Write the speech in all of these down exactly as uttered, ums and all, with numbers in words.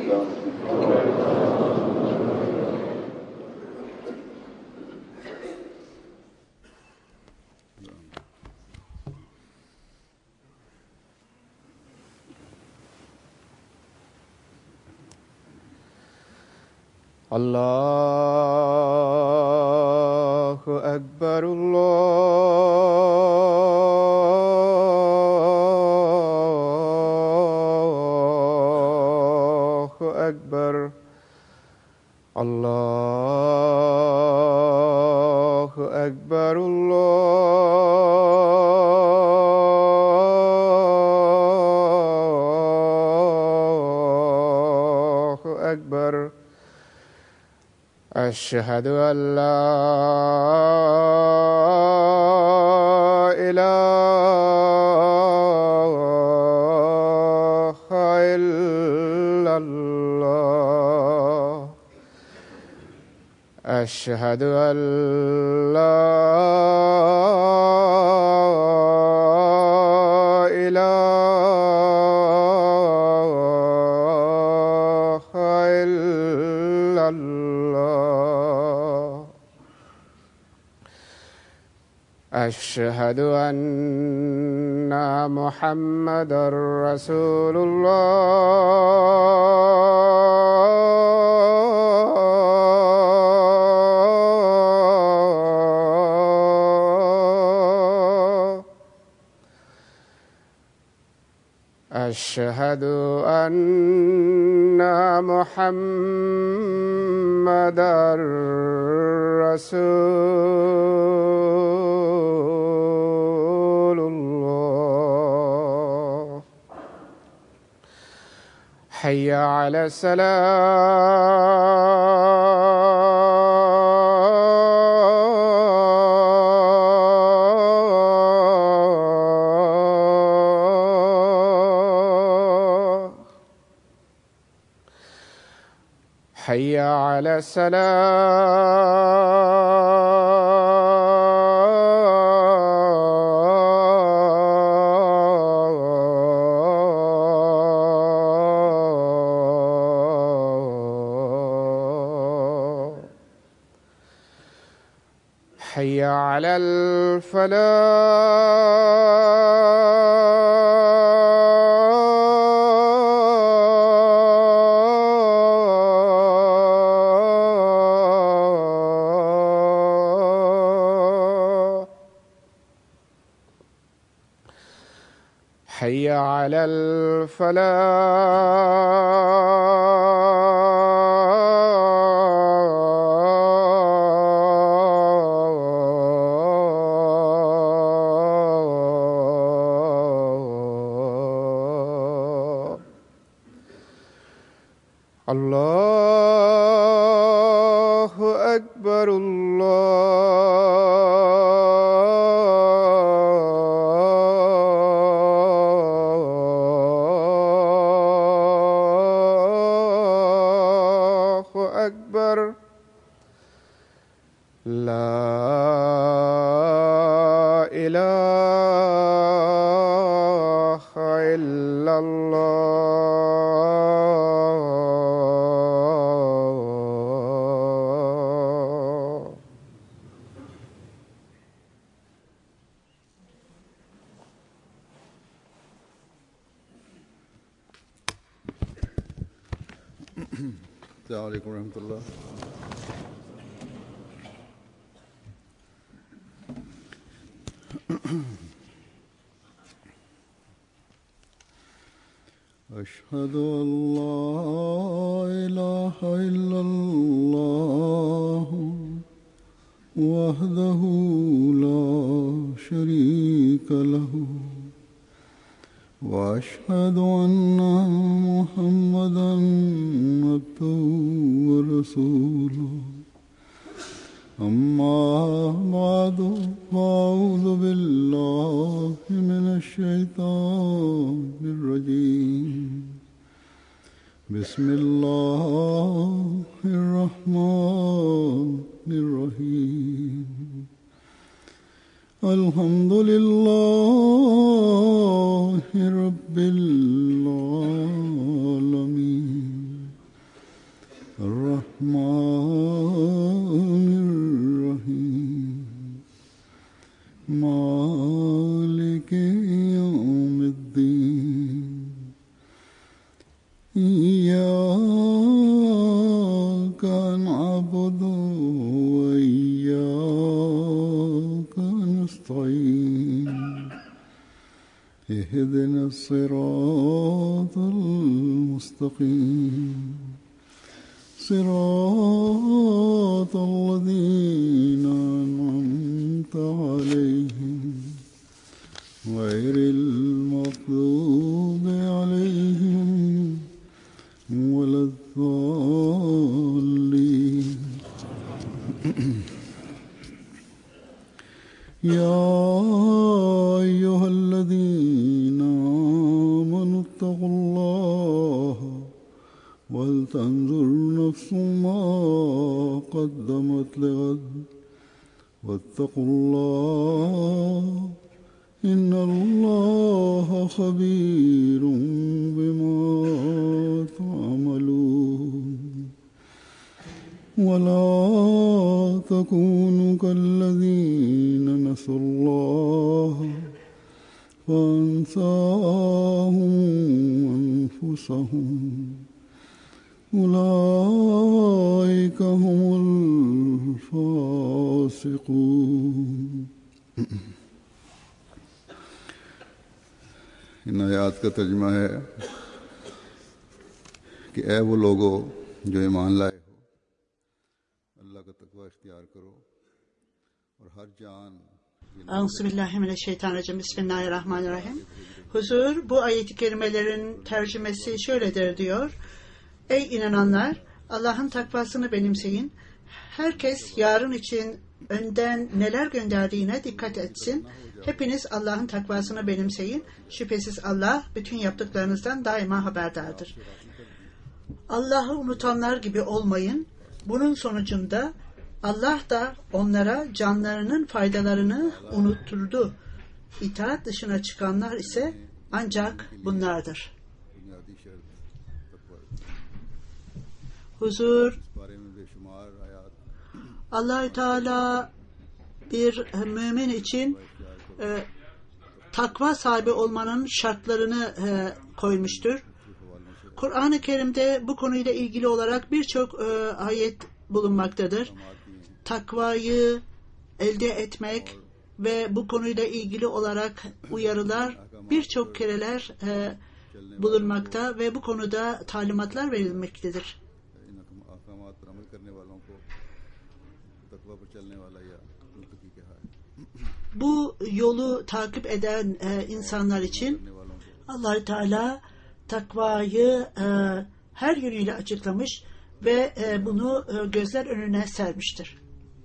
الله أكبر الله أكبر الله أكبر الله أكبر أشهد أن لا إله إلا الله أشهد أن لا إله إلا الله أشهد أن محمدًا رسول الله أشهد أن محمدًا رسول الله حي على الصلاة حي على الصلاة حي على الفلاح حي على الفلاح الله أكبر الله أكبر لا إله إلا الله السلام عليكم ورحمة الله. أشهد أن لا إله إلا الله وحده لا شريك له وأشهد أن محمدًا عبده ورسوله أما بعد فأعوذ بالله من الشيطان الرجيم بسم الله الرحمن الرحيم الحمد لله رب العالمين إياك نعبد وإياك نستعين اهدنا الصراط المستقيم صراط الذين أنعمت عليهم غير المغضوب عليهم ولا الضالين يا أيها الذين آمنوا اتقوا الله ولتنظر نفس ما قدمت لغد واتقوا الله إن الله خبير بما تعملون ولا تكونوا كالذين نسوا الله فأنساهم أنفسهم أولئك هم الفاسقون. इन आयात का तर्जुमा है कि ऐ वो लोगो जो ईमान लाए हो, अल्लाह का तकवा इख्तियार करो और हर जान. Euzubillahimineşşeytanirracim. Bismillahirrahmanirrahim. Huzur, bu ayet-i kerimelerin tercümesi şöyledir diyor. Ey inananlar, Allah'ın takvasını benimseyin. Herkes yarın için önden neler gönderdiğine dikkat etsin. Hepiniz Allah'ın takvasını benimseyin. Şüphesiz Allah bütün yaptıklarınızdan daima haberdardır. Allah'ı unutanlar gibi olmayın. Bunun sonucunda Allah da onlara canlarının faydalarını unutturdu. İtaat dışına çıkanlar ise ancak bunlardır. Huzur, Allah-u Teala bir mümin için e, takva sahibi olmanın şartlarını e, koymuştur. Kur'an-ı Kerim'de bu konuyla ilgili olarak birçok e, ayet bulunmaktadır. Takvayı elde etmek ve bu konuyla ilgili olarak uyarılar birçok kereler e, bulunmakta ve bu konuda talimatlar verilmektedir. Bu yolu takip eden e, insanlar için Allah-u Teala takvayı e, her yönüyle açıklamış ve e, bunu e, gözler önüne sermiştir.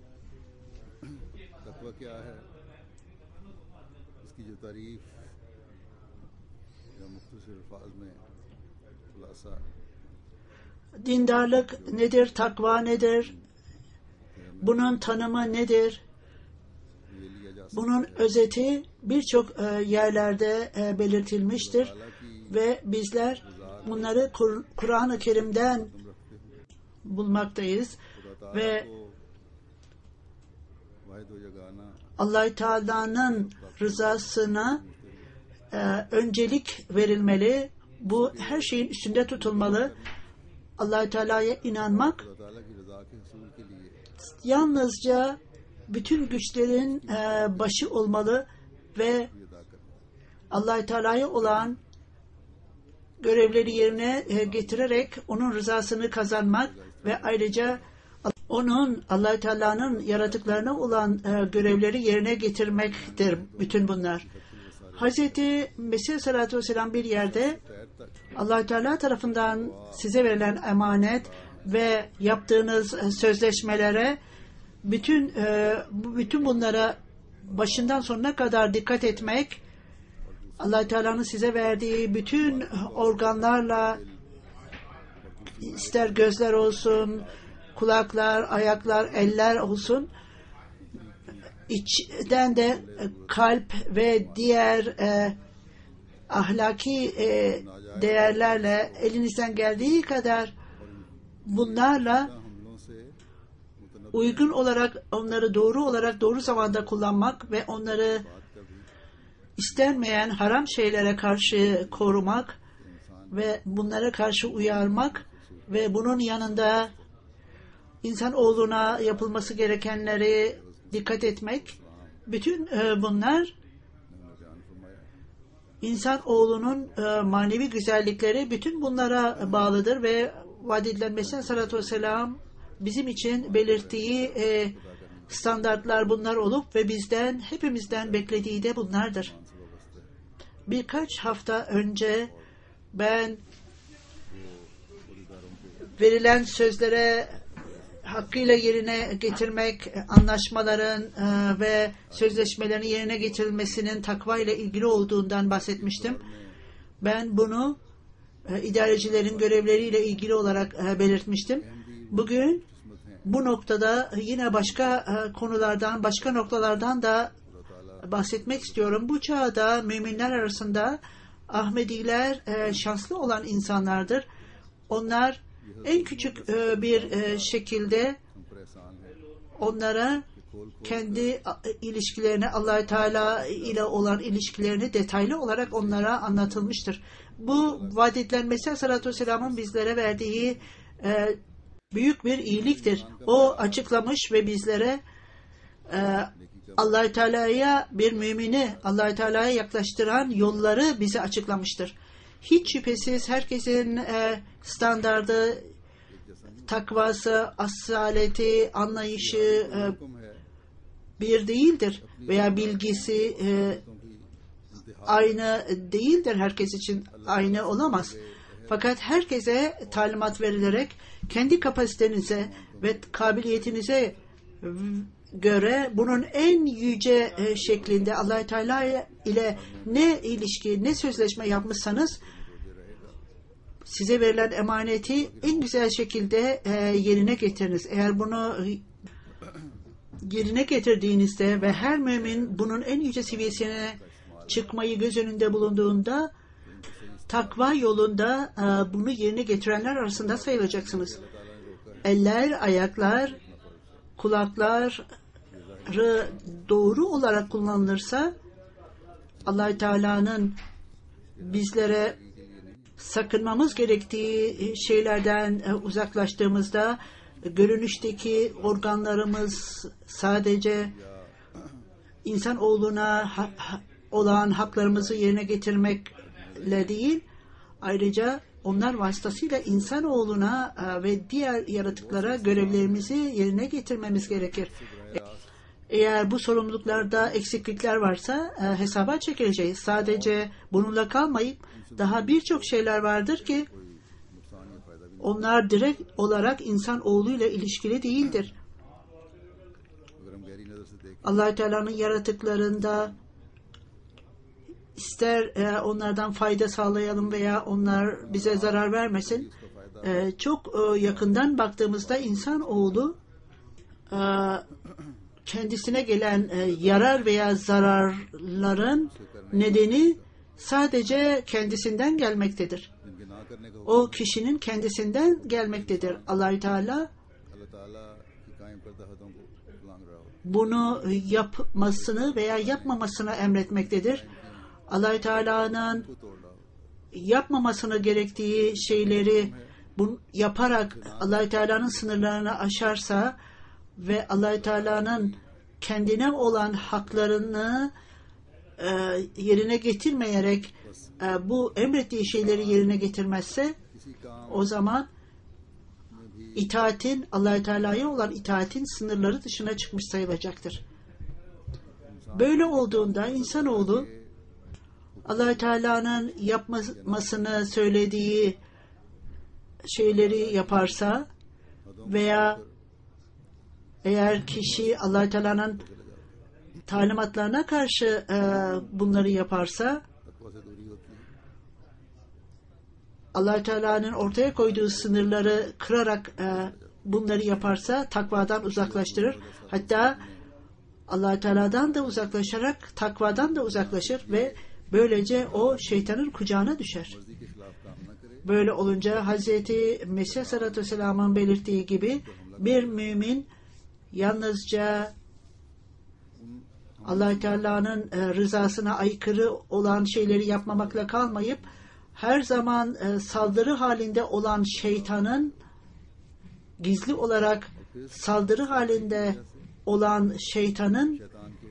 Takva kya hai? Iski jo tarif ya muhtasar alfaz mein khulasa. Dindarlık nedir? Takva nedir? Bunun tanımı nedir? Bunun özeti birçok e, yerlerde e, belirtilmiştir ve bizler bunları Kur- Kur'an-ı Kerim'den bulmaktayız ve Allah-u Teala'nın rızasına e, öncelik verilmeli. Bu her şeyin üstünde tutulmalı. Allah-u Teala'ya inanmak yalnızca bütün güçlerin e, başı olmalı ve Allah-u Teala'ya olan görevleri yerine e, getirerek onun rızasını kazanmak ve ayrıca onun Allah-u Teala'nın yaratıklarına olan e, görevleri yerine getirmektir bütün bunlar. Hazreti Mesih Aleyhisselatü Vesselam bir yerde Allah-u Teala tarafından size verilen emanet ve yaptığınız e, sözleşmelere bütün e, bütün bunlara başından sonuna kadar dikkat etmek, Allah-u Teala'nın size verdiği bütün organlarla, ister gözler olsun, kulaklar, ayaklar, eller olsun, içten de kalp ve diğer e, ahlaki e, değerlerle elinizden geldiği kadar bunlarla uygun olarak onları doğru olarak doğru zamanda kullanmak ve onları istenmeyen haram şeylere karşı korumak ve bunlara karşı uyarmak ve bunun yanında insanoğluna yapılması gerekenleri dikkat etmek, bütün e, bunlar insanoğlunun e, manevi güzellikleri bütün bunlara bağlıdır ve vaad edilen Mesih Aleyhisselatü Vesselam bizim için belirttiği e, standartlar bunlar olup ve bizden, hepimizden beklediği de bunlardır. Birkaç hafta önce ben verilen sözlere hakkıyla yerine getirmek, anlaşmaların e, ve sözleşmelerin yerine getirilmesinin takva ile ilgili olduğundan bahsetmiştim. Ben bunu e, idarecilerin görevleriyle ilgili olarak e, belirtmiştim. Bugün bu noktada yine başka e, konulardan, başka noktalardan da bahsetmek istiyorum. Bu çağda müminler arasında Ahmediler e, şanslı olan insanlardır. Onlar en küçük e, bir e, şekilde onlara kendi ilişkilerini, Allah-u Teala ile olan ilişkilerini detaylı olarak onlara anlatılmıştır. Bu vaad edilen Mesih Aleyhisselatü Vesselam'ın bizlere verdiği e, büyük bir iyiliktir. O açıklamış ve bizlere e, Allah-u Teala'ya bir mümini Allah-u Teala'ya yaklaştıran yolları bize açıklamıştır. Hiç şüphesiz herkesin e, standardı, takvası, asaleti, anlayışı e, bir değildir veya bilgisi e, aynı değildir. Herkes için aynı olamaz. Fakat herkese talimat verilerek kendi kapasitenize ve kabiliyetinize göre bunun en yüce e, şeklinde Allah-u Teala ile ne ilişki, ne sözleşme yapmışsanız size verilen emaneti en güzel şekilde e, yerine getiriniz. Eğer bunu yerine getirdiğinizde ve her mümin bunun en yüce seviyesine çıkmayı göz önünde bulunduğunda takva yolunda e, bunu yerine getirenler arasında sayılacaksınız. Eller, ayaklar, kulakları doğru olarak kullanılırsa Allah-u Teala'nın bizlere sakınmamız gerektiği şeylerden uzaklaştığımızda görünüşteki organlarımız sadece insanoğluna ha, ha, olan haklarımızı yerine getirmekle değil, ayrıca onlar vasıtasıyla insanoğluna ve diğer yaratıklara görevlerimizi yerine getirmemiz gerekir. Eğer bu sorumluluklarda eksiklikler varsa e, hesaba çekileceğiz. Sadece bununla kalmayıp daha birçok şeyler vardır ki onlar direkt olarak insanoğluyla ilişkili değildir. Allah-u Teala'nın yaratıklarında ister e, onlardan fayda sağlayalım veya onlar bize zarar vermesin, e, çok e, yakından baktığımızda insanoğlu e, kendisine gelen e, yarar veya zararların nedeni sadece kendisinden gelmektedir. O kişinin kendisinden gelmektedir. Allah-u Teala bunu yapmasını veya yapmamasını emretmektedir. Allah-u Teala'nın yapmamasını gerektiği şeyleri bunu yaparak Allah-u Teala'nın sınırlarını aşarsa ve Allah-u Teala'nın kendine olan haklarını e, yerine getirmeyerek e, bu emrettiği şeyleri yerine getirmezse, o zaman itaatin, Allah-u Teala'ya olan itaatin sınırları dışına çıkmış sayılacaktır. Böyle olduğunda insanoğlu Allah-u Teala'nın yapmasını söylediği şeyleri yaparsa veya eğer kişi Allah-u Teala'nın talimatlarına karşı e, bunları yaparsa, Allah-u Teala'nın ortaya koyduğu sınırları kırarak e, bunları yaparsa takvadan uzaklaştırır. Hatta Allah-u Teala'dan da uzaklaşarak takvadan da uzaklaşır ve böylece o şeytanın kucağına düşer. Böyle olunca Hazreti Mesih Aleyhisselatü Vesselam'ın belirttiği gibi bir mümin yalnızca Allah-u Teala'nın rızasına aykırı olan şeyleri yapmamakla kalmayıp her zaman e, saldırı halinde olan şeytanın, gizli olarak saldırı halinde olan şeytanın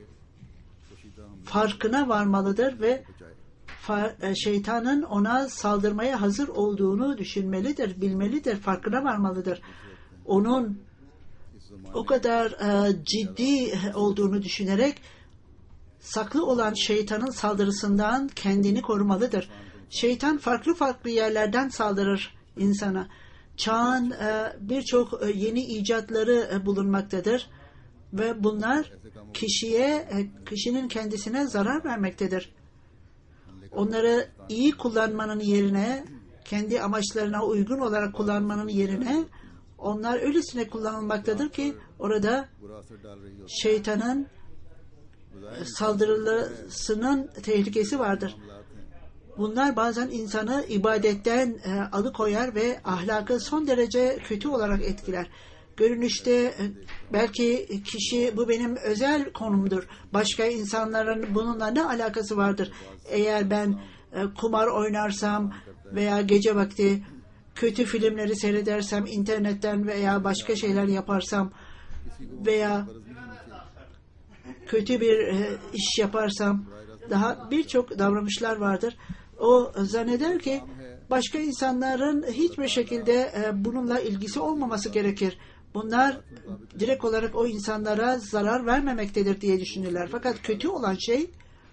farkına varmalıdır ve şeytanın ona saldırmaya hazır olduğunu düşünmelidir, bilmelidir, farkına varmalıdır. Onun o kadar e, ciddi olduğunu düşünerek saklı olan şeytanın saldırısından kendini korumalıdır. Şeytan farklı farklı yerlerden saldırır insana. Çağın e, birçok e, yeni icatları e, bulunmaktadır ve bunlar kişiye, e, kişinin kendisine zarar vermektedir. Onları iyi kullanmanın yerine, kendi amaçlarına uygun olarak kullanmanın yerine onlar öylesine kullanılmaktadır ki orada şeytanın saldırısının tehlikesi vardır. Bunlar bazen insanı ibadetten e, alıkoyar ve ahlakı son derece kötü olarak etkiler. Görünüşte e, belki kişi bu benim özel konumdur. Başka insanların bununla ne alakası vardır? Eğer ben e, kumar oynarsam veya gece vakti kötü filmleri seyredersem internetten veya başka şeyler yaparsam veya kötü bir e, iş yaparsam, daha birçok davranışlar vardır. O zanneder ki başka insanların hiçbir şekilde e, bununla ilgisi olmaması gerekir. Bunlar direkt olarak o insanlara zarar vermemektedir diye düşünürler. Fakat kötü olan şey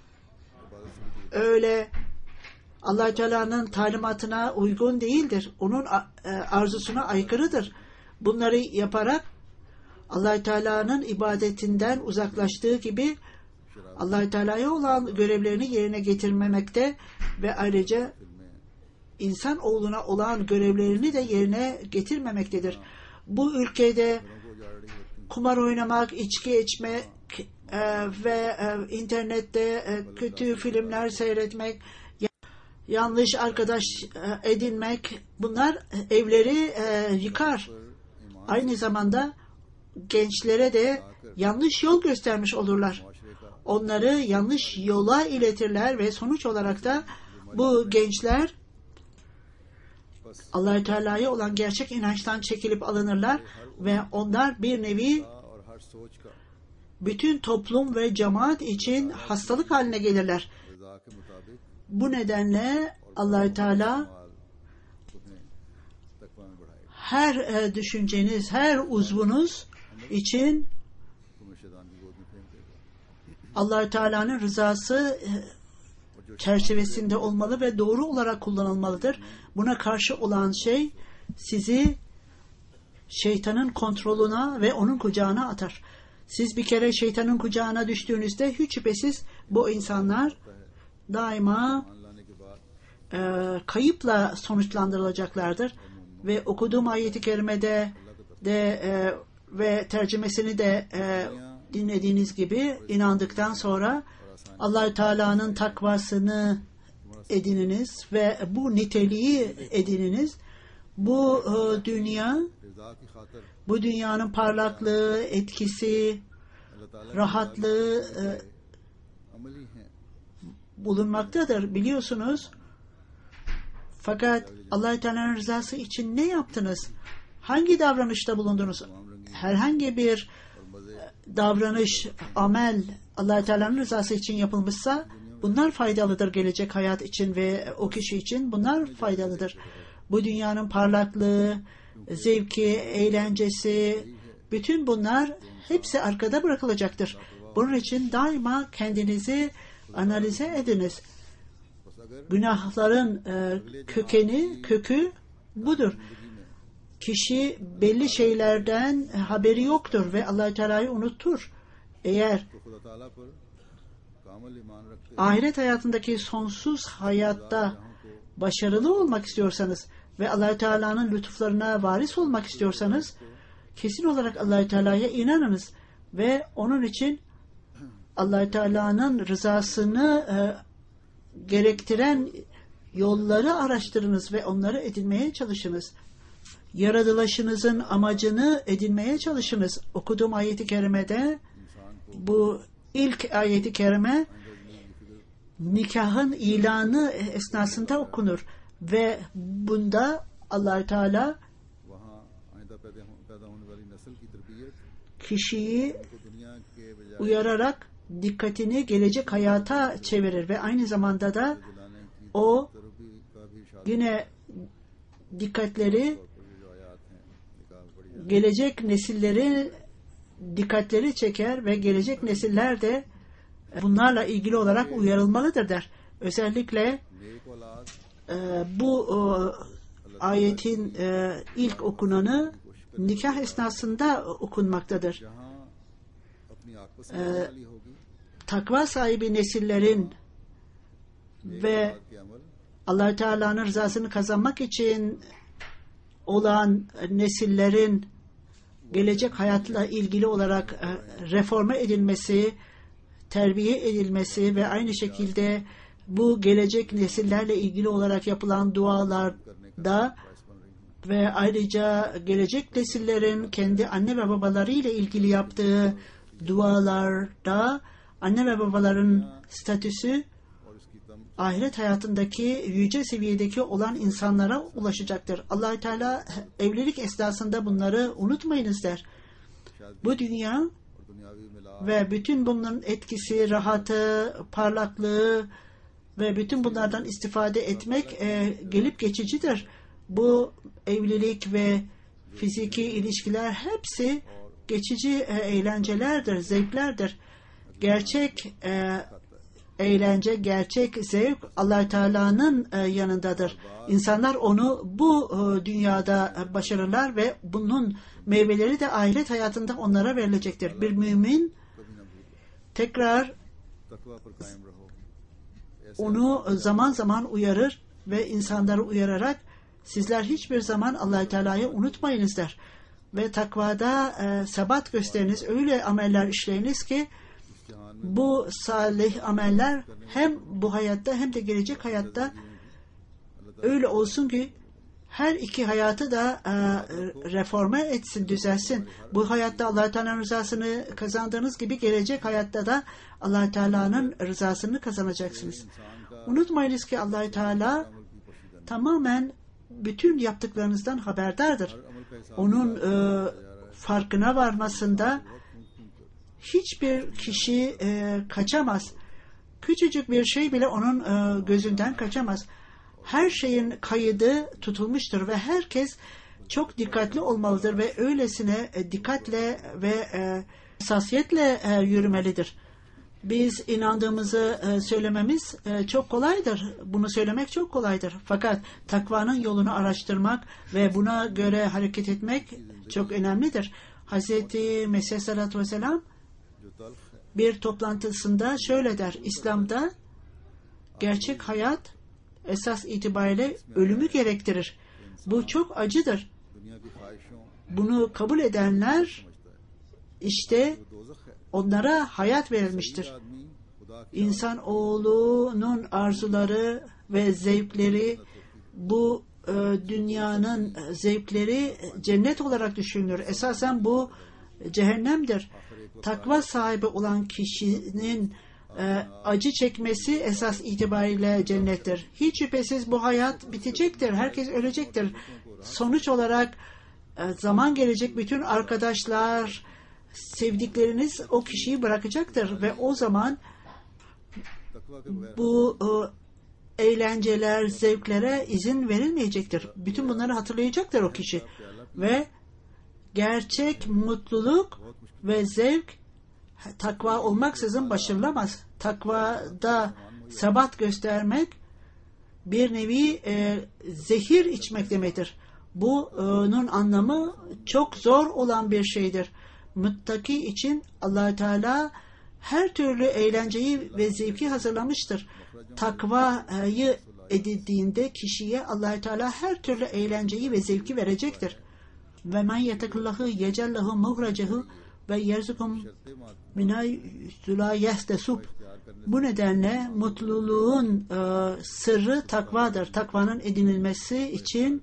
öyle Allah Teala'nın talimatına uygun değildir. Onun e, arzusuna aykırıdır. Bunları yaparak Allah Teala'nın ibadetinden uzaklaştığı gibi Allah Teala'ya olan görevlerini yerine getirmemekte ve ayrıca insan oğluna olan görevlerini de yerine getirmemektedir. Bu ülkede kumar oynamak, içki içmek e, ve e, internette e, kötü filmler seyretmek, yanlış arkadaş e, edinmek, bunlar evleri e, yıkar. Aynı zamanda gençlere de yanlış yol göstermiş olurlar. Onları yanlış yola iletirler ve sonuç olarak da bu gençler Allah-u Teala'ya olan gerçek inançtan çekilip alınırlar ve onlar bir nevi bütün toplum ve cemaat için hastalık haline gelirler. Bu nedenle Allah-u Teala her e, düşünceniz, her uzvunuz için Allah-u Teala'nın rızası e, çerçevesinde olmalı ve doğru olarak kullanılmalıdır. Buna karşı olan şey sizi şeytanın kontrolüne ve onun kucağına atar. Siz bir kere şeytanın kucağına düştüğünüzde hiç şüphesiz bu insanlar daima e, kayıpla sonuçlandırılacaklardır. Ve okuduğum ayet-i kerimede de e, ve tercümesini de e, dinlediğiniz gibi inandıktan sonra Allah-u Teala'nın takvasını edininiz ve bu niteliği edininiz. Bu e, dünya, bu dünyanın parlaklığı, etkisi, rahatlığı e, bulunmaktadır, biliyorsunuz. Fakat Allah-u Teala'nın rızası için ne yaptınız? Hangi davranışta bulundunuz? Herhangi bir davranış, amel Allah-u Teala'nın rızası için yapılmışsa bunlar faydalıdır gelecek hayat için ve o kişi için bunlar faydalıdır. Bu dünyanın parlaklığı, zevki, eğlencesi, bütün bunlar hepsi arkada bırakılacaktır. Bunun için daima kendinizi analize ediniz. Günahların e, kökeni, kökü budur. Kişi belli şeylerden haberi yoktur ve Allah-u Teala'yı unutur. Eğer ahiret hayatındaki sonsuz hayatta başarılı olmak istiyorsanız ve Allah-u Teala'nın lütuflarına varis olmak istiyorsanız kesin olarak Allah-u Teala'ya inanınız ve onun için Allah-u Teala'nın rızasını e, gerektiren yolları araştırınız ve onları edinmeye çalışınız. Yaratılışınızın amacını edinmeye çalışınız. Okuduğum ayet-i kerimede bu ilk ayet-i kerime nikahın ilanı esnasında okunur ve bunda Allah Teala वहाँ आइंदा पैदा हो- पैदा होने वाली नस्ल की तरबियत kişiyi को दुनिया के बजाय uyararak dikkatini gelecek hayata çevirir ve aynı zamanda da दिलाने की o तरबी का भी इशारा yine dikkatleri और ये जो आयात हैं निकाल बड़ी gelecek nesilleri dikkatleri çeker ve gelecek nesiller de bunlarla ilgili olarak uyarılmalıdır der. Özellikle नेक औलाद e, bu e, ayetin e, ilk okunanı nikah esnasında okunmaktadır. जहाँ अपनी आंख पर समझने वाली होगी Takva sahibi nesillerin ve के अमल Allah Teala'nın rızasını kazanmak için olan nesillerin gelecek hayatla ilgili olarak e, reforme edilmesi, terbiye edilmesi ve aynı şekilde bu gelecek nesillerle ilgili olarak yapılan dualarda ve ayrıca gelecek nesillerin kendi anne ve babaları ile ilgili yaptığı dualarda anne ve babaların statüsü और इसकी तम ahiret hayatındaki yüce seviyedeki olan insanlara ulaşacaktır. Allah Teala evlilik esnasında bunları unutmayınız der. Bu dünya और दुनियावी मिला ve bütün bunların etkisi, rahatı, parlaklığı ve bütün bunlardan istifade etmek e, gelip geçicidir. Bu evlilik ve fiziki ilişkiler hepsi geçici e, eğlencelerdir, zevklerdir. Gerçek e, eğlence, gerçek zevk Allah Teala'nın e, yanındadır. İnsanlar onu bu e, dünyada e, başarırlar ve bunun meyveleri de ahiret hayatında onlara verilecektir. Bir mümin tekrar तकवा पर कायम रहो ऐसे onu zaman zaman uyarır ve insanları uyararak sizler hiçbir zaman Allah Teala'yı unutmayınız der. Ve takvada e, sebat gösteriniz, öyle ameller işleyiniz ki bu salih ameller hem bu hayatta hem de gelecek hayatta öyle olsun ki her iki hayatı da e, reforme etsin, düzelsin. Bu hayatta Allah Teala'nın rızasını kazandığınız gibi gelecek hayatta da Allah Teala'nın rızasını kazanacaksınız. Unutmayınız ki Allah Teala tamamen bütün yaptıklarınızdan haberdardır. Onun e, farkına varmasında hiçbir kişi e, kaçamaz. Küçücük bir şey bile onun e, gözünden kaçamaz. Her şeyin kaydı tutulmuştur ve herkes çok dikkatli olmalıdır ve öylesine e, dikkatle ve e, hassasiyetle e, yürümelidir. Biz inandığımızı e, söylememiz e, çok kolaydır. Bunu söylemek çok kolaydır. Fakat takvanın yolunu araştırmak ve buna göre hareket etmek çok önemlidir. Hazreti Mesih Aleyhisselatü Vesselam bir toplantısında şöyle der: İslam'da gerçek hayat esas itibariyle ölümü gerektirir. Bu çok acıdır. दुनिया की ख्वाहिशों Bunu kabul edenler işte दोजख है onlara hayat verilmiştir. आदमी खुदा की İnsan oğlunun arzuları ve zevkleri, bu e, dünyanın zevkleri cennet olarak düşünülür. Esasen bu cehennemdir. Takva sahibi olan kişinin e, acı çekmesi esas itibariyle cennettir. Hiç şüphesiz bu hayat bitecektir. Herkes ölecektir. Sonuç olarak e, zaman gelecek, bütün arkadaşlar, sevdikleriniz o kişiyi bırakacaktır ve o zaman तकवा के बगैर bu e, eğlenceler, zevklere izin verilmeyecektir. Bütün bunları hatırlayacaktır o kişi. Ve gerçek mutluluk ve zevk takva olmaksızın başarılamaz. Takvada sebat göstermek bir nevi e, zehir içmek demektir. Bunun anlamı çok zor olan bir şeydir. Muttaki için Allah Teala her türlü eğlenceyi ve zevki hazırlamıştır. Takvayı edildiğinde kişiye Allah Teala her türlü eğlenceyi ve zevki verecektir. Ve men yetekullahu yecellahu muhracehu ve yerzukum minay la yestesub. Bu nedenle mutluluğun e, sırrı takvadır. Takvanın edinilmesi için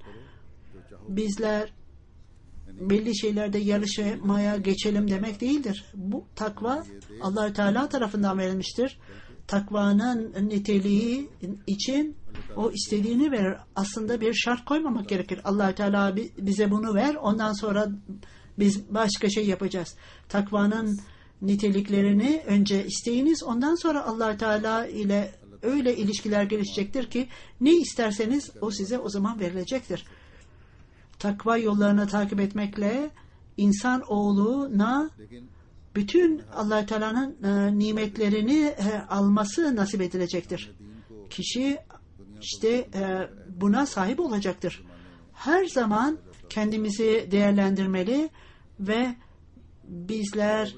bizler belli şeylerde yarışmaya geçelim demek değildir. Bu takva Allah-u Teala tarafından verilmiştir. takvanın niteliği için o istediğini verir. Aslında bir şart koymamak gerekir. Allah Teala bize bunu ver, ondan sonra biz başka şey yapacağız. Takvanın niteliklerini önce isteyiniz, ondan sonra Allah Teala ile öyle ilişkiler gelişecektir ki ne isterseniz o size o zaman verilecektir. Takva yollarını takip etmekle insan oğluna bütün Allah Teala'nın e, nimetlerini e, alması nasip edilecektir. Kişi işte e, buna sahip olacaktır. Her zaman kendimizi değerlendirmeli ve bizler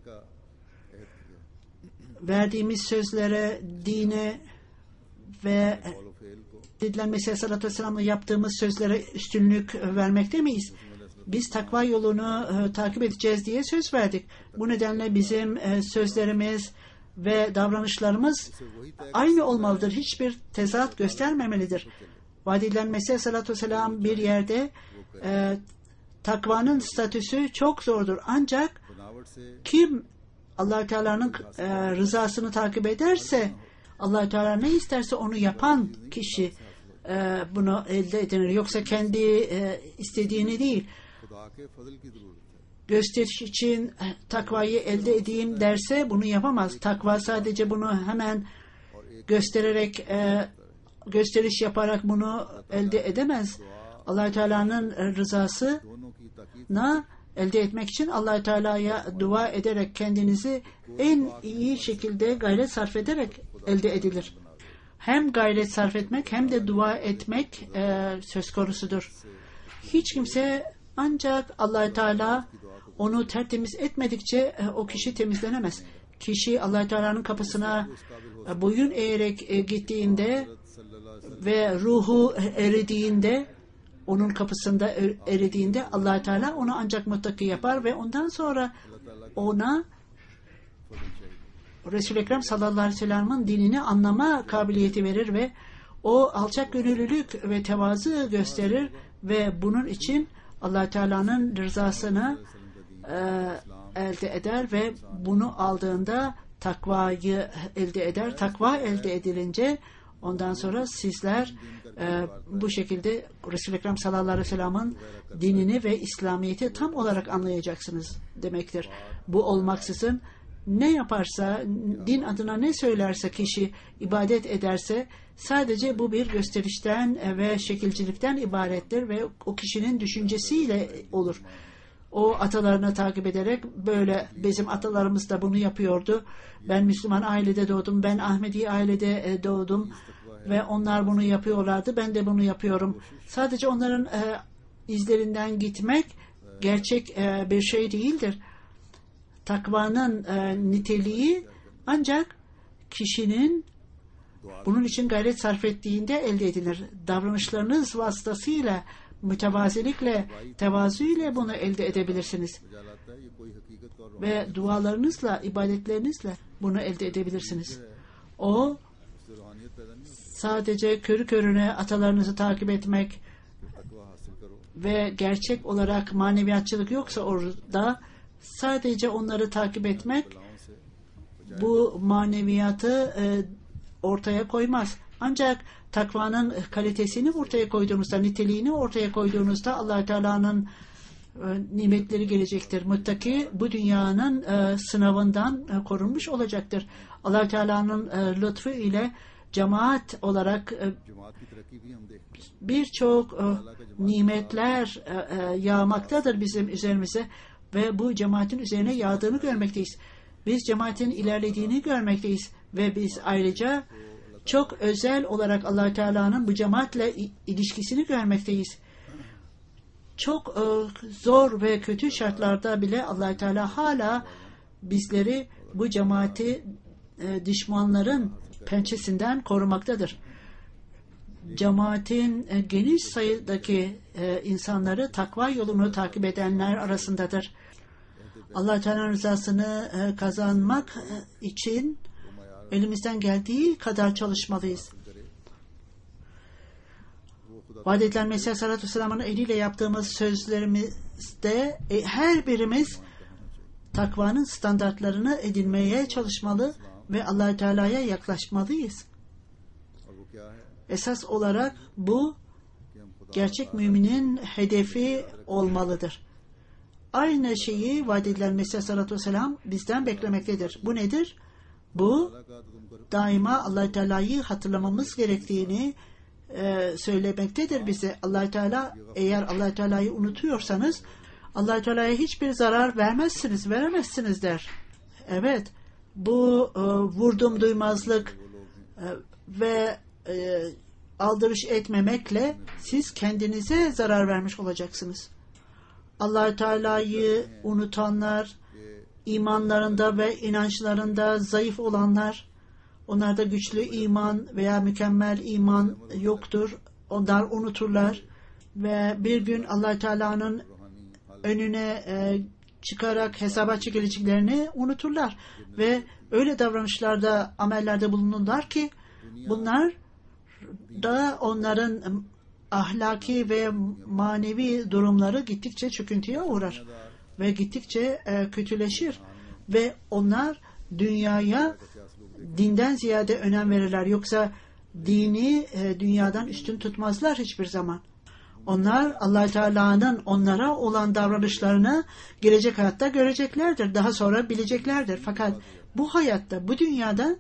verdiğimiz sözlere, dine ve edilen Mesih Aleyhisselatü Vesselam'la yaptığımız sözlere üstünlük vermekte miyiz? Biz takva yolunu e, takip edeceğiz diye söz verdik. Bu nedenle bizim e, sözlerimiz ve davranışlarımız aynı olmalıdır. Hiçbir tezat göstermemelidir. Vaad edilen Mesih Aleyhisselatü Vesselam bir yerde e, takvanın statüsü çok zordur. Ancak kim Allah Teala'nın e, rızasını takip ederse, Allah Teala ne isterse onu yapan kişi e, bunu elde edinir. Yoksa kendi e, istediğini değil. Gösteriş için takvayı elde edeyim derse bunu yapamaz. Takva sadece bunu hemen göstererek, e, gösteriş yaparak bunu elde edemez. Allah Teala'nın rızasını elde etmek için Allah Teala'ya dua ederek, kendinizi en iyi şekilde gayret sarf ederek elde edilir. Hem gayret sarf etmek hem de dua etmek e, söz konusudur. Hiç kimse, ancak Allah Teala onu tertemiz etmedikçe e, o kişi temizlenemez. Kişi Allah Teala'nın kapısına e, boyun eğerek e, gittiğinde ve ruhu eridiğinde, onun kapısında eridiğinde Allah Teala onu ancak muttaki yapar ve ondan sonra ona Resul-i Ekrem sallallahu aleyhi ve sellem'in dinini anlama kabiliyeti verir ve o alçak gönüllülük ve tevazu gösterir ve bunun için Allah Teala'nın rızasını e, elde eder ve bunu aldığında takvayı elde eder. Takva elde edilince ondan sonra sizler e, bu şekilde Resul-i Ekrem sallallahu aleyhi ve sellem'in dinini ve İslamiyet'i tam olarak anlayacaksınız demektir. Bu olmaksızın ne yaparsa, din adına ne söylerse kişi, ibadet ederse sadece bu bir gösterişten ve şekilcilikten ibarettir ve o kişinin düşüncesiyle olur. O atalarını takip ederek, böyle bizim atalarımız da bunu yapıyordu. Ben Müslüman ailede doğdum, ben Ahmedi ailede doğdum ve onlar bunu yapıyorlardı, ben de bunu yapıyorum. Sadece onların e, izlerinden gitmek gerçek e, bir şey değildir. Takvanın e, niteliği ancak kişinin bunun için gayret sarf ettiğinde elde edilir. Davranışlarınız vasıtasıyla, mütevazilikle, tevazuyla bunu elde edebilirsiniz. Ve dualarınızla, ibadetlerinizle bunu elde edebilirsiniz. O sadece körü körüne atalarınızı takip etmek ve gerçek olarak maneviyatçılık yoksa orada, sadece onları takip etmek bu maneviyatı e, ortaya koymaz. Ancak takvanın kalitesini ortaya koyduğunuzda, niteliğini ortaya koyduğunuzda Allah Teala'nın e, nimetleri gelecektir. Muttaki bu dünyanın e, sınavından e, korunmuş olacaktır. Allah Teala'nın e, lütfu ile cemaat olarak e, birçok e, nimetler e, e, yağmaktadır bizim üzerimize ve bu cemaatin üzerine yağdığını görmekteyiz. Biz cemaatin ilerlediğini görmekteyiz ve biz ayrıca çok özel olarak Allah Teala'nın bu cemaatle ilişkisini görmekteyiz. Çok e, zor ve kötü şartlarda bile Allah Teala hala bizleri, bu cemaati e, düşmanların pençesinden korumaktadır. Cemaatin e, geniş sayıdaki e, insanları takva yolunu takip edenler arasındadır. Allah Teala'nın rızasını e, kazanmak e, için elimizden geldiği kadar çalışmalıyız. Vaad edilen Mesih Aleyhisselatü Vesselam'ın eliyle yaptığımız sözlerimizde e, her birimiz takvanın standartlarını edinmeye çalışmalı ve Allah Teala'ya yaklaşmalıyız. और वो क्या है Esas olarak bu कि हम खुदा gerçek müminin hedefi olmalıdır. Aynı şeyi vaat edilen Mesih Aleyhisselatü Vesselam bizden beklemektedir. Bu nedir? Bu का तो तुम करो daima Allah Teala'yı hatırlamamız gerektiğini e, söylemektedir bize. Allah Teala, eğer Allah Teala'yı unutuyorsanız Allah Teala'ya hiçbir zarar vermezsiniz, veremezsiniz der. Evet, bu e, vurdum duymazlık e, ve e, aldırış etmemekle siz kendinize zarar vermiş olacaksınız. Allah Teala'yı unutanlar, imanlarında ve inançlarında zayıf olanlar, onlarda güçlü iman veya mükemmel iman yoktur. Onlar unuturlar ve bir gün Allah Teala'nın önüne e, çıkarak hesaba çekileceklerini unuturlar ve öyle davranışlarda, amellerde bulunurlar ki bunlar da onların ahlaki ve manevi durumları gittikçe çöküntüye uğrar ve gittikçe e, kötüleşir ve onlar dünyaya dinden ziyade önem verirler. Yoksa dini e, dünyadan üstün tutmazlar hiçbir zaman. Onlar Allah Teala'nın onlara olan davranışlarını gelecek hayatta göreceklerdir. Daha sonra bileceklerdir. Fakat bu hayatta, bu dünyada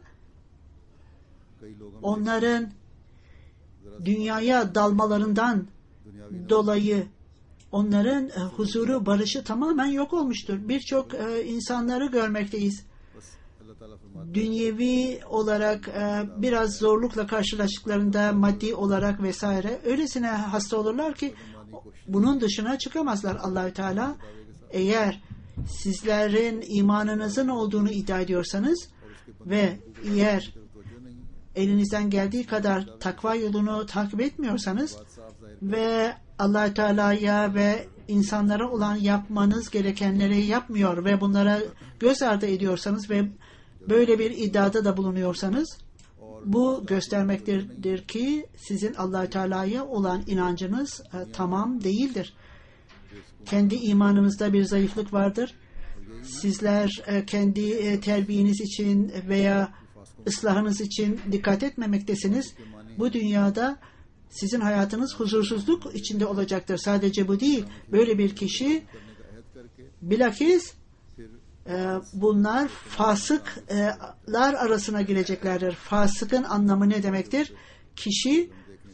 onların dünyaya dalmalarından dolayı onların e, huzuru, barışı tamamen yok olmuştur. Birçok e, insanları görmekteyiz. Dünyevi olarak e, biraz zorlukla karşılaştıklarında maddi olarak vesaire öylesine hasta olurlar ki bunun dışına çıkamazlar. Allah-u Teala eğer sizlerin imanınızın olduğunu iddia ediyorsanız ve eğer elinizden geldiği kadar takva yolunu takip etmiyorsanız ve Allah-u Teala'ya ve insanlara olan yapmanız gerekenleri yapmıyor ve bunlara göz ardı ediyorsanız ve böyle bir iddiada da bulunuyorsanız bu göstermektedir ki sizin Allah-u Teala'ya olan inancınız e, tamam değildir. Kendi imanınızda bir zayıflık vardır. Sizler e, kendi e, terbiyeniz için veya ıslahınız için dikkat etmemektesiniz. Bu dünyada sizin hayatınız huzursuzluk içinde olacaktır. Sadece bu değil. Böyle bir kişi bilakis e, bunlar fasıklar arasına gireceklerdir. Fasıkın anlamı ne demektir? Kişi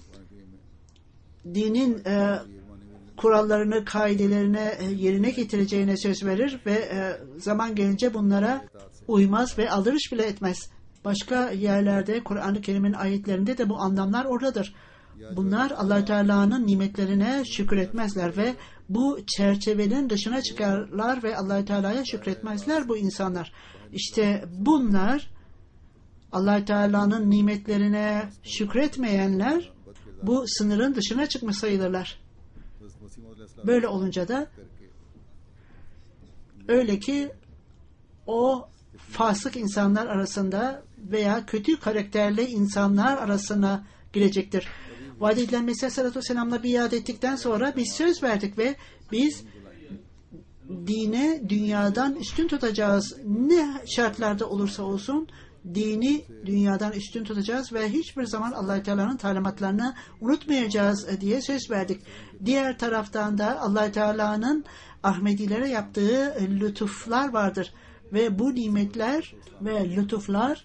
dinin e, kurallarını, kaidelerine e, yerine getireceğine söz verir ve e, zaman gelince bunlara uymaz ve aldırış bile etmez. Başka yerlerde Kur'an-ı Kerim'in ayetlerinde de bu anlamlar oradadır. Bunlar Allah Teala'nın nimetlerine şükretmezler ve bu çerçevenin dışına çıkarlar ve Allah Teala'ya şükretmezler bu insanlar. İşte bunlar Allah Teala'nın nimetlerine şükretmeyenler bu sınırın dışına çıkmış sayılırlar. Böyle olunca da öyle ki o fasık insanlar arasında veya kötü karakterli insanlar arasına girecektir. Vaat edilen Mesih Aleyhisselatü Vesselam'la biat ettikten sonra biz söz verdik ve biz dini dünyadan üstün tutacağız. Ne şartlarda olursa olsun dini dünyadan üstün tutacağız ve hiçbir zaman Allah-u Teala'nın talimatlarını unutmayacağız diye söz verdik. Diğer taraftan da Allah-u Teala'nın Ahmedilere yaptığı lütuflar vardır. Ve bu nimetler ve lütuflar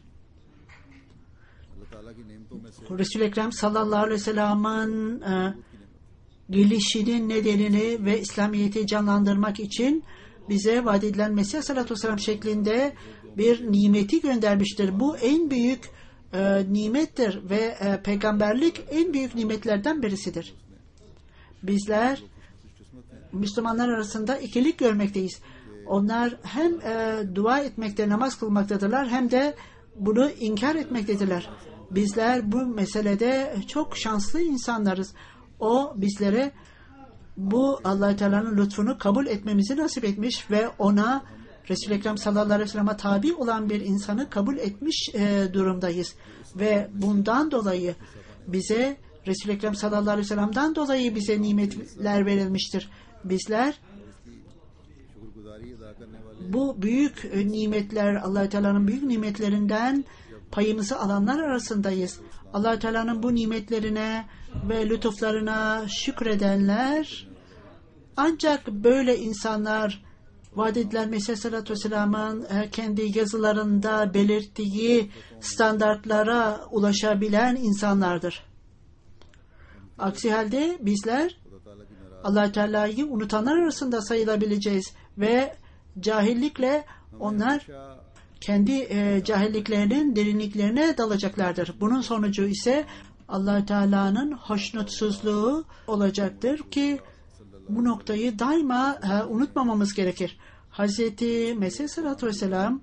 Resul-i Ekrem sallallahu aleyhi ve sellem'in e, gelişinin nedenini ve İslamiyet'i canlandırmak için bize vaat edilen Mesih Aleyhisselatü Vesselam şeklinde bir nimeti göndermiştir. Bu en büyük e, nimettir ve e, peygamberlik en büyük nimetlerden birisidir. Bizler Müslümanlar arasında ikilik görmekteyiz. Onlar hem e, dua etmekte, namaz kılmaktadırlar hem de bunu inkar etmektedirler. Bizler bu meselede çok şanslı insanlarız. O bizlere bu Allah-u Teala'nın lütfunu kabul etmemizi nasip etmiş ve ona Resul-i Ekrem sallallahu aleyhi ve sellem'e tabi olan bir insanı kabul etmiş e, durumdayız. Ve bundan dolayı bize Resul-i Ekrem sallallahu aleyhi ve sellem'den dolayı bize nimetler verilmiştir. Bizler bu büyük nimetler, Allah Teala'nın büyük nimetlerinden payımızı alanlar arasındayız. Allah Teala'nın bu nimetlerine ve lütuflarına şükredenler, ancak böyle insanlar vaad edilen Mesih Aleyhisselatü Vesselam'ın kendi yazılarında belirttiği standartlara ulaşabilen insanlardır. Aksi halde bizler Allah Teala'yı unutanlar arasında sayılabileceğiz ve cahillikle onlar kendi e, cahilliklerinin derinliklerine dalacaklardır. Bunun sonucu ise Allah Teala'nın hoşnutsuzluğu olacaktır ki bu noktayı daima e, unutmamamız gerekir. Hazreti Mesih Aleyhisselatü Vesselam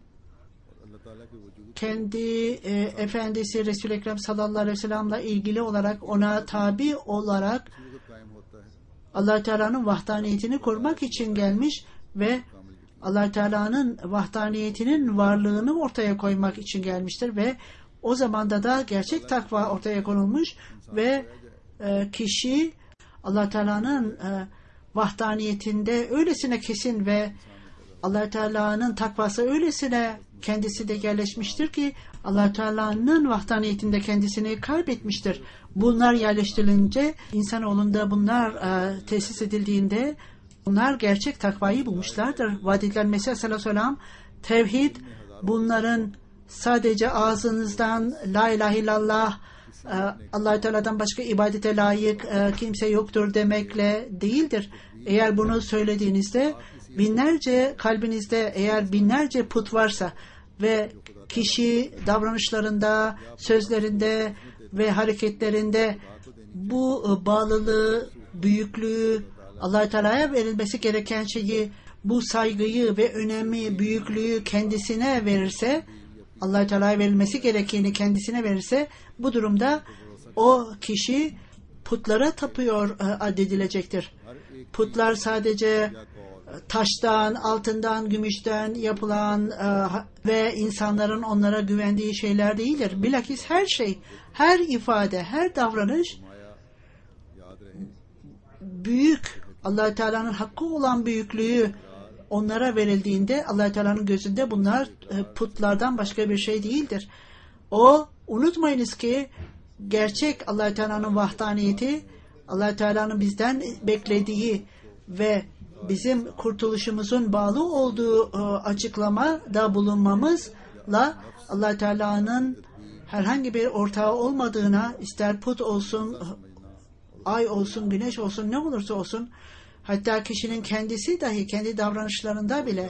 kendi e, Efendisi Resul-i Ekrem sallallahu aleyhi ve sellem'le ilgili olarak ona tabi olarak Allah Teala'nın vahdaniyetini korumak için gelmiş ve Allah Teala'nın vahdaniyetinin varlığını ortaya koymak için gelmiştir ve o zamanda da gerçek takva ortaya konulmuş ve e, kişi Allah Teala'nın e, vahdaniyetinde öylesine kesin ve Allah Teala'nın takvası öylesine kendisi de yerleşmiştir ki Allah Teala'nın vahdaniyetinde kendisini kaybetmiştir. Bunlar yerleştirilince insanoğlunda bunlar e, tesis edildiğinde bunlar gerçek takvayı bulmuşlardır. Vaad edilen Mesih Aleyhisselatü Vesselam tevhid bunların sadece ağzınızdan la ilahe illallah Allah Teala'dan başka ibadete layık kimse yoktur demekle değildir. Eğer bunu söylediğinizde binlerce kalbinizde eğer binlerce put varsa ve kişi davranışlarında, sözlerinde ve hareketlerinde bu bağlılığı, büyüklüğü, Allah Teala'ya verilmesi gereken şeyi, bu saygıyı ve önemi, büyüklüğü kendisine verirse, Allah Teala'ya verilmesi gerekeni kendisine verirse, bu durumda o kişi putlara tapıyor addedilecektir. Putlar sadece taştan, altından, gümüşten yapılan ve insanların onlara güvendiği şeyler değildir. Bilakis her şey, her ifade, her davranış büyük, Allah Teala'nın hakkı olan büyüklüğü onlara verildiğinde Allah Teala'nın gözünde bunlar putlardan başka bir şey değildir. O, unutmayınız ki gerçek Allah Teala'nın vahdaniyeti, Allah Teala'nın bizden beklediği ve bizim kurtuluşumuzun bağlı olduğu açıklamada bulunmamızla Allah Teala'nın herhangi bir ortağı olmadığına, ister put olsun, ay olsun, güneş olsun, ne olursa olsun, hatta kişinin kendisi dahi kendi davranışlarında bile,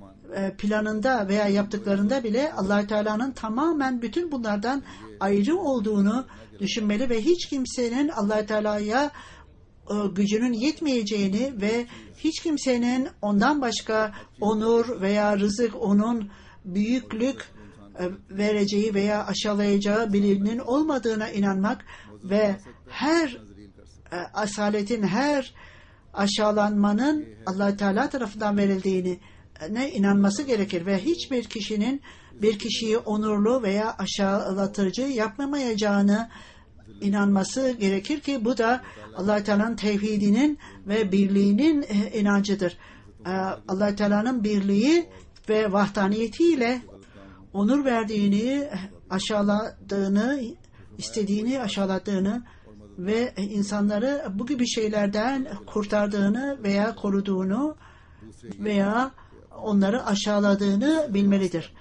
planında veya yaptıklarında bile Allah Teala'nın tamamen bütün bunlardan ayrı olduğunu düşünmeli ve hiç kimsenin Allah Teala'ya gücünün yetmeyeceğini ve hiç kimsenin ondan başka onur veya rızık, onun büyüklük vereceği veya aşağılayacağı birinin olmadığına inanmak ve her asaletin, her aşağılanmanın Allah Teala tarafından verildiğini ne inanması gerekir ve hiçbir kişinin bir kişiyi onurlu veya aşağılatıcı yapmamayacağını inanması gerekir ki bu da Allah Teala'nın tevhidinin ve birliğinin inancıdır. Allah Teala'nın birliği ve vahdaniyetiyle onur verdiğini, aşağıladığını, istediğini aşağıladığını ve insanları bu gibi şeylerden kurtardığını veya koruduğunu veya onları aşağıladığını bilmelidir.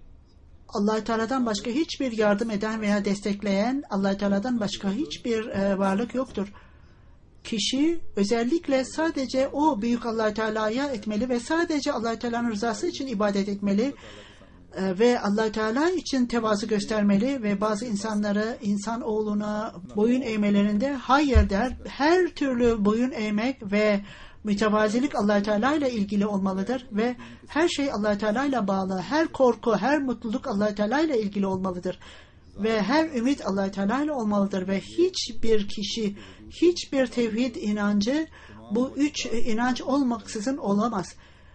Allah Teala'dan başka hiçbir yardım eden veya destekleyen, Allah Teala'dan başka hiçbir e, varlık yoktur. Kişi özellikle sadece o büyük Allah Teala'ya etmeli ve sadece Allah Teala'nın rızası için ibadet etmeli e, ve Allah Teala için tevazu göstermeli ve bazı insanları insan oğluna boyun eğmelerinde hayır der. Her türlü boyun eğmek ve mütevazilik Allah Teala ile ilgili olmalıdır ve her şey Allah Teala ile bağlı. Her korku, her mutluluk Allah Teala ile ilgili olmalıdır. Ve her ümit Allah Teala ile olmalıdır ve hiçbir kişi, hiçbir tevhid inancı bu üç inanç olmaksızın olamaz.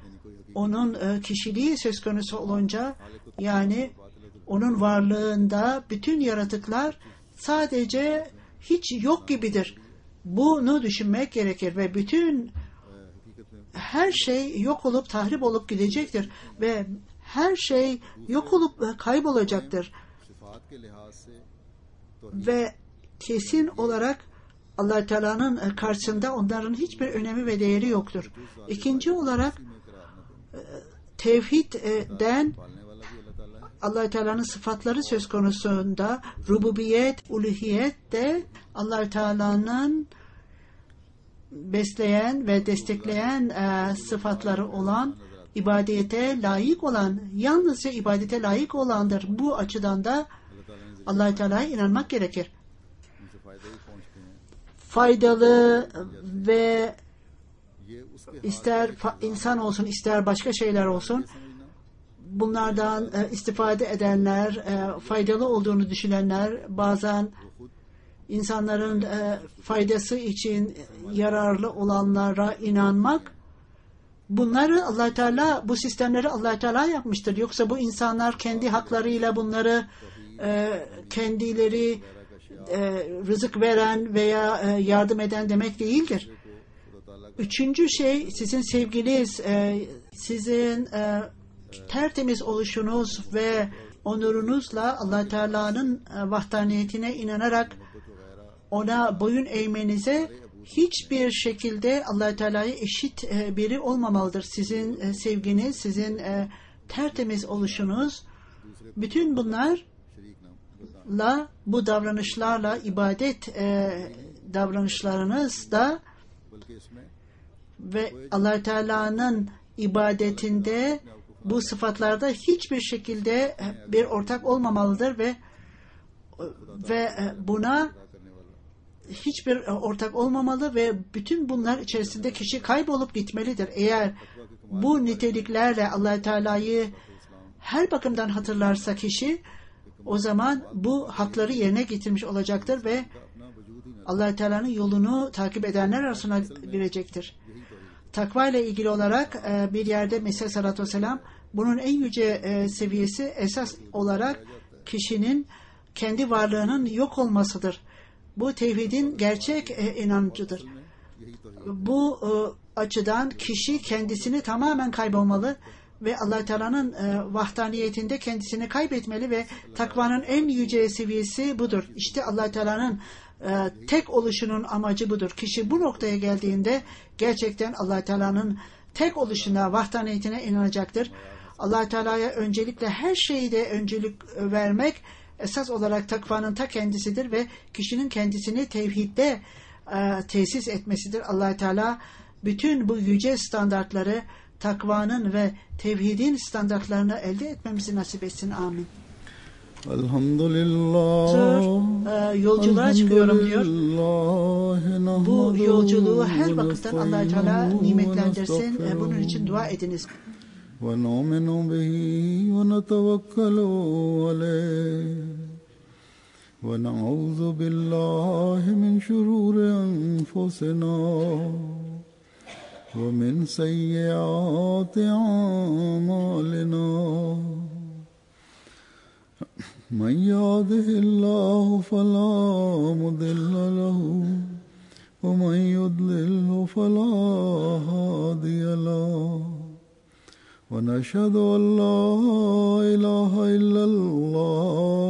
Onun kişiliği söz konusu olunca, yani onun varlığında bütün yaratıklar sadece hiç yok gibidir. Bunu düşünmek gerekir ve bütün her şey yok olup tahrip olup gidecektir ve her şey yok olup kaybolacaktır ve kesin olarak Allah Teala'nın karşısında onların hiçbir önemi ve değeri yoktur. İkinci olarak tevhidden Allah Teala'nın sıfatları söz konusunda rububiyet, uluhiyet de Allah Teala'nın besleyen ve destekleyen e, sıfatları olan, ibadete layık olan, yalnızca ibadete layık olandır. Bu açıdan da Allah Teala'ya inanmak gerekir. Faydalı ve ister insan olsun, ister başka şeyler olsun, bunlardan e, istifade edenler, e, faydalı olduğunu düşünenler, bazen insanların e, faydası için yararlı olanlara inanmak, bunları Allah Teala, bu sistemleri Allah Teala yapmıştır. Yoksa bu insanlar kendi haklarıyla bunları e, kendileri e, rızık veren veya e, yardım eden demek değildir. Üçüncü şey, sizin sevginiz, e, sizin e, tertemiz oluşunuz ve onurunuzla Allah Teala'nın e, vahdaniyetine inanarak ona boyun eğmenize hiçbir şekilde Allah Teala'ya eşit e, biri olmamalıdır. Sizin e, sevginiz, sizin e, tertemiz oluşunuz, bütün bunlarla, bu davranışlarla, ibadet e, davranışlarınız da ve Allah Teala'nın ibadetinde bu sıfatlarda hiçbir şekilde bir ortak olmamalıdır ve ve buna hiçbir ortak olmamalı ve bütün bunlar içerisinde kişi kaybolup gitmelidir. Eğer bu niteliklerle Allah Teala'yı her bakımdan hatırlarsa kişi, o zaman bu hakları yerine getirmiş olacaktır ve Allah Teala'nın yolunu takip edenler arasına girecektir. Takva ile ilgili olarak bir yerde Mesih Aleyhisselatü Vesselam bunun en yüce seviyesi esas olarak kişinin kendi varlığının yok olmasıdır. Bu tevhidin gerçek inancıdır. Bu açıdan kişi kendisini tamamen kaybolmalı ve Allah Teala'nın vahdaniyetinde kendisini kaybetmeli ve takvanın en yüce seviyesi budur. İşte Allah Teala'nın tek oluşunun amacı budur. Kişi bu noktaya geldiğinde gerçekten Allah Teala'nın tek oluşuna, vahdaniyetine inanacaktır. Allah Teala'ya öncelikle her şeyde öncelik vermek esas olarak takvanın ta kendisidir ve kişinin kendisini tevhidde e, tesis etmesidir. Allah Teala bütün bu yüce standartları, takvanın ve tevhidin standartlarını elde etmemizi nasip etsin. Amin. Elhamdülillah. E, yolculuğa çıkıyorum diyor. Bu yolculuğu her vakitten Allah Teala nimetlendirsin. E, bunun için dua ediniz. وَنُؤْمِنُ بِهِ وَنَتَوَكَّلُ عَلَيْهِ وَنَعُوذُ بِاللَّهِ مِنْ شُرُورِ أَنفُسِنَا وَمِنْ سَيِّئَاتِ أَعْمَالِنَا مَنْ يَهْدِهِ اللَّهُ فَلَا مُضِلَّ لَهُ وَمَنْ يُضْلِلْهُ فَلَا هَادِيَ لَهُ ونشهد أن لا إله إلا الله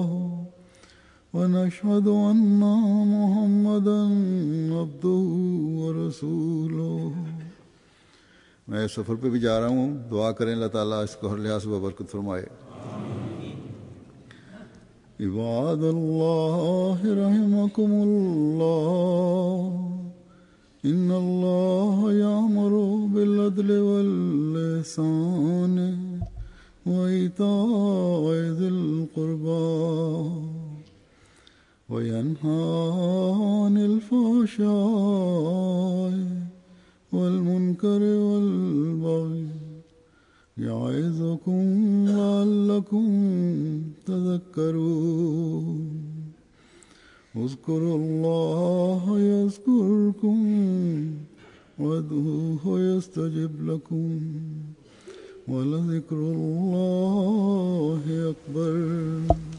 ونشهد أن محمدا عبده ورسوله. मैं इस सफ़र पे भी जा रहा हूँ, दुआ करें अल्लाह ताला इसको हर लिहाज से बरकत फरमाए. इबाद अल्लाह रहमकुमुल्लाह إن الله يأمر بالعدل والإحسان وإيتاء ذي القربى وينهى عن الفحشاء والمنكر والبغي يعظكم لعلكم تذكرون. اذكروا الله يذكركم وادعوه يستجب لكم ولذكر الله أكبر.